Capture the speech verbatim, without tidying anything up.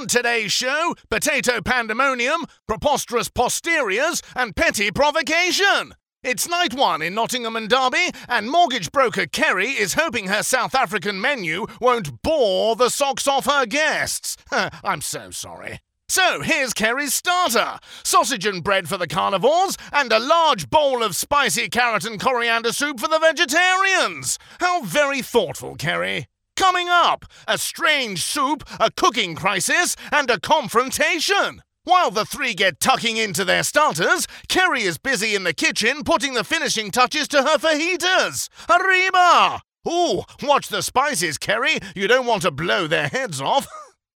On today's show, potato pandemonium, preposterous posteriors, and petty provocation. It's night one in Nottingham and Derby, and mortgage broker Kerry is hoping her South African menu won't bore the socks off her guests. I'm so sorry. So here's Kerry's starter. Sausage and bread for the carnivores, and a large bowl of spicy carrot and coriander soup for the vegetarians. How very thoughtful, Kerry. Coming up, a strange soup, a cooking crisis, and a confrontation. While the three get tucking into their starters, Kerry is busy in the kitchen putting the finishing touches to her fajitas. Arriba! Ooh, watch the spices, Kerry. You don't want to blow their heads off.